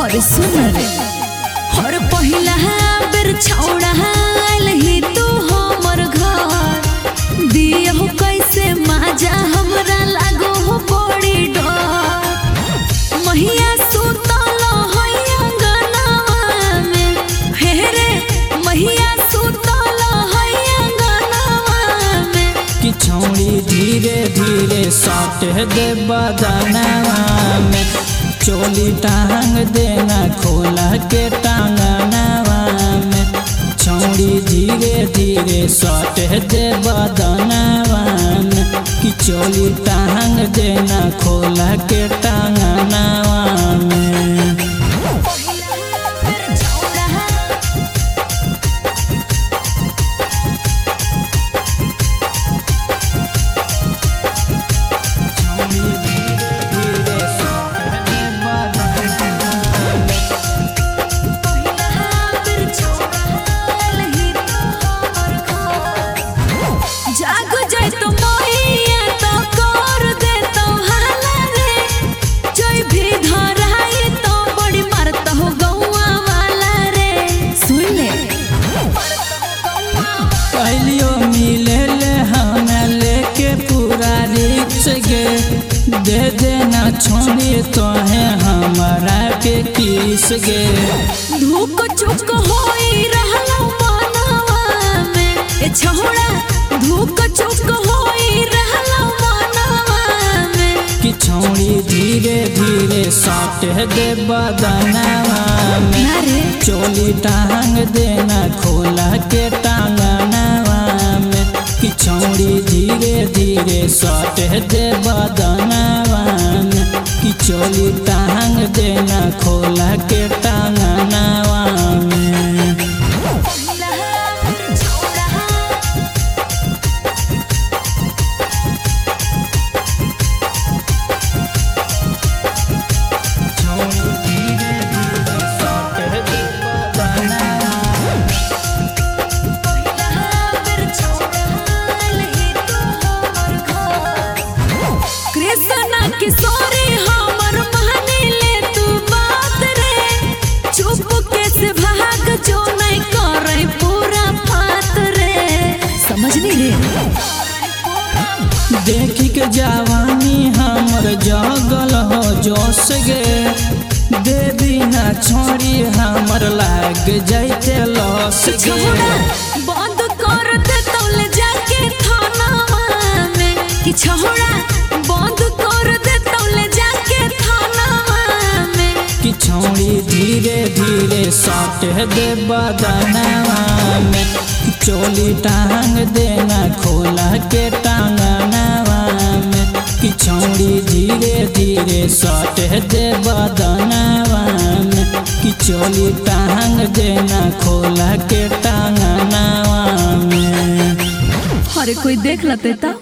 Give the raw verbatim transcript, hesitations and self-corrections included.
अरे सुन रे हर पहिला बेर छौड़ा आइलही तू हमर घर दिया हो कैसे माजा हमरा लागो हो बड़ी डर महिया सुतल हैया गनावा में हे रे महिया सुतल हैया गनावा में कि छौड़ी धीरे धीरे साट दे बदनवा में चोली टांग देना खोला के टांगनवा में छौड़ी धीरे धीरे साट दे बदनवा में कि चोली टांग देना खोला के टांगनवा में जाग जाए तो मोहिया तो कर दे तो हाला रे जय भी धराई तो बड़ी मारत हो गौवा वाला रे सुन ले पहलियो मिले ले हमें लेके पूरा रिक्स गे दे देना छोड़ी तो है हमारा के किस गे धूक चुक होई रहलो मनवा में ए छोड़ा धूक चुक होई रहलो मनवा में कि छौड़ी धीरे धीरे साट दे बदनवा में चोली टांग देना खोला के टांगनवा में कि छौड़ी धीरे धीरे साट दे बदनवा में कि चोली टांग देना खोला के टांगनवा में कृष्णा किशोरी हमर मानी ले तू बात रे चुप कैसे भाग जो नहीं करे पूरा फात रे समझनी रे देखी के जवानी हमर जगल हो जोश गे देवी ना छोड़ी हमर लाग जाइते लॉस गे बंद कर दे तो ले जाके थाना में कि छोड़ा बंद कर दे तो ले जाके थाना में कि छौड़ी धीरे धीरे साट दे बदनवा में चोली टांग देना खोला के टांगनवा में कि छौड़ी धीरे धीरे साट दे बदनवा में कि चोली टांग देना खोला के टांगनवा में अरे कोई देख लते ता